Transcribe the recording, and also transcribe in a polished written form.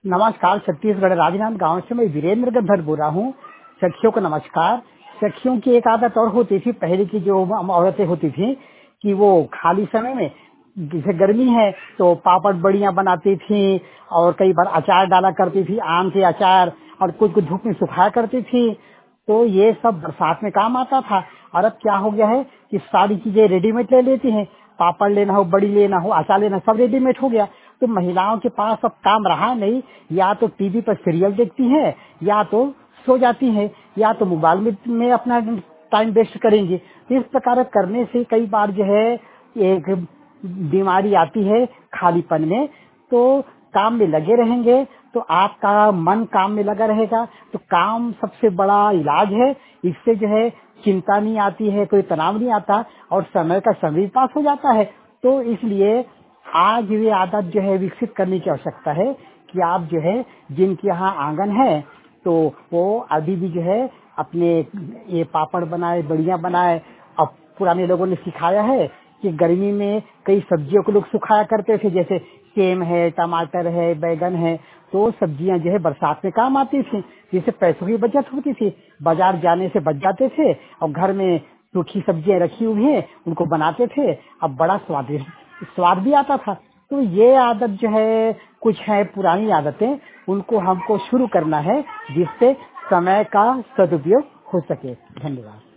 नमस्कार। छत्तीसगढ़ राजनांद गांव से मैं वीरेंद्र गद्दर बोल रहा हूँ। सखियों को नमस्कार। सखियों की एक आदत और होती थी, पहले की जो औरतें होती थी कि वो खाली समय में, जैसे गर्मी है तो पापड़ बड़ियां बनाती थी और कई बार अचार डाला करती थी, आम के अचार, और कुछ कुछ धूप में सुखाया करती थी। तो ये सब बरसात में काम आता था। और अब क्या हो गया है कि सारी चीजें रेडीमेड ले लेती हैं। पापड़ लेना हो, बड़ी लेना हो, अचार लेना, सब रेडीमेड हो गया। तो महिलाओं के पास अब काम रहा नहीं, या तो टीवी पर सीरियल देखती हैं, या तो सो जाती हैं, या तो मोबाइल में अपना टाइम वेस्ट करेंगे। तो इस प्रकार करने से कई बार जो है एक बीमारी आती है खालीपन में। तो काम में लगे रहेंगे तो आपका मन काम में लगा रहेगा, तो काम सबसे बड़ा इलाज है। इससे जो है चिंता नहीं आती है, कोई तनाव नहीं आता, और समय का समय पास हो जाता है। तो इसलिए आज ये आदत जो है विकसित करने की आवश्यकता है कि आप जो है, जिनके यहाँ आंगन है, तो वो अभी भी जो है अपने ये पापड़ बनाए, बड़ियां बनाए। अब पुराने लोगों ने सिखाया है कि गर्मी में कई सब्जियों को लोग सुखाया करते थे, जैसे सेम है, टमाटर है, बैगन है। तो सब्जियां जो है बरसात में काम आती थी, जिससे पैसों की बचत होती थी, बाजार जाने से बच जाते थे, और घर में सूखी सब्जियां रखी हुई है उनको बनाते थे। अब बड़ा स्वाद भी आता था। तो ये आदत जो है, कुछ है पुरानी आदतें, उनको हमको शुरू करना है, जिससे समय का सदुपयोग हो सके। धन्यवाद।